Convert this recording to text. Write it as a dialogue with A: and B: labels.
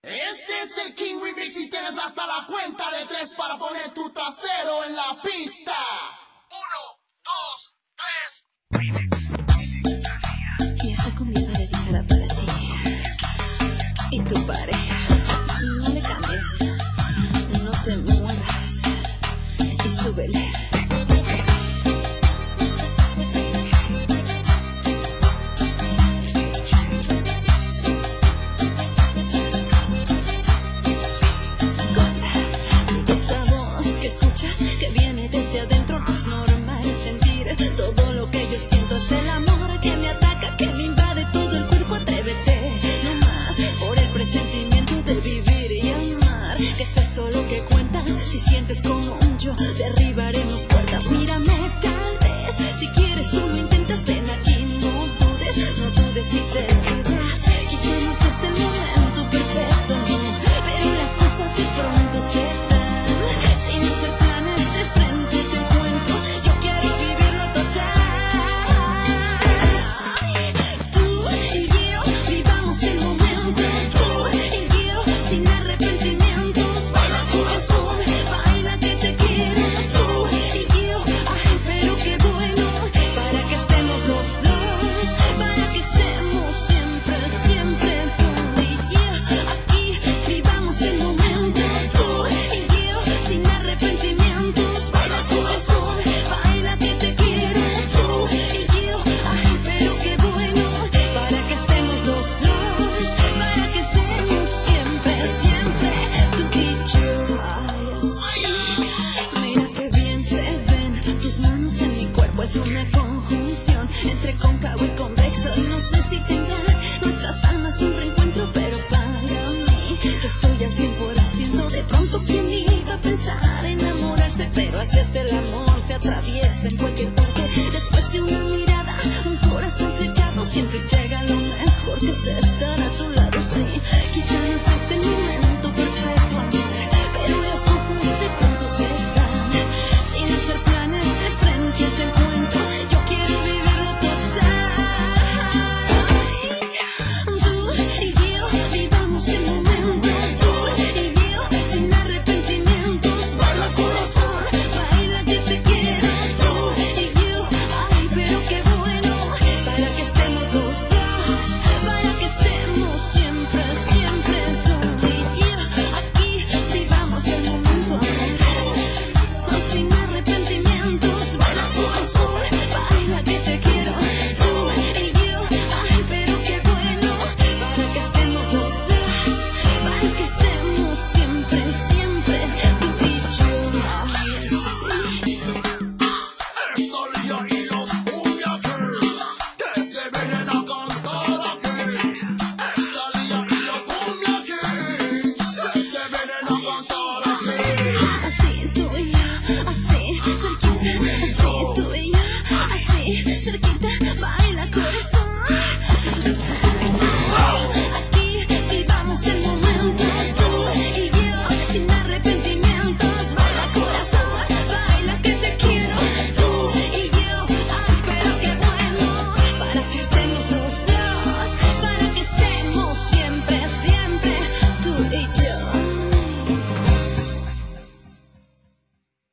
A: Este es el King Remix y tienes hasta la cuenta de 3 para poner tu trasero en la pista. 1, 2, 3.
B: Y esta cumbia va dedicada para ti y tu pareja. No le cambies, no te muevas y súbele. Que viene desde adentro, no es normal sentir todo lo que yo siento. Es el amor que me ataca, que me invade todo el cuerpo. Atrévete, no más, por el presentimiento de vivir y amar. Que es eso lo que cuenta. Si sientes como yo, derribaremos puertas. Mírame, tal vez, si quieres tú lo intentas. Ven aquí, no dudes si te quedas. Quisiéramos que este momento perfecto, no, pero las cosas de pronto se dan. Es una conjunción entre cóncavo y convexo. Y no sé si tendrá nuestras almas un reencuentro, pero para mí yo estoy al 100%. De pronto, ¿quién iba a pensar enamorarse? Pero así es el amor, se atraviesa en cualquier parte. Después de una mirada, un corazón sellado, siempre llega lo mejor, que es estar a tu lado. Sí, quizá no es este momento perfecto, amor, pero las cosas de pronto se dan. Sin hacer planes de frente te encuentro. Yo quiero vivirlo total. Tú y yo vivamos el momento. Tú y yo sin arrepentimientos. Baila corazón, baila que te quiero. Tú y yo, ay, pero qué bueno. Para que estemos los dos, para que estemos siempre, siempre. Tú y yo, aquí vivamos el momento. Sin arrepentimientos. Baila corazón, baila que te quiero. Tú y yo, ay, pero qué bueno. Para que estemos los dos, para que estemos siempre, siempre. Tú y yo, ay, así.
A: Esto yo y lo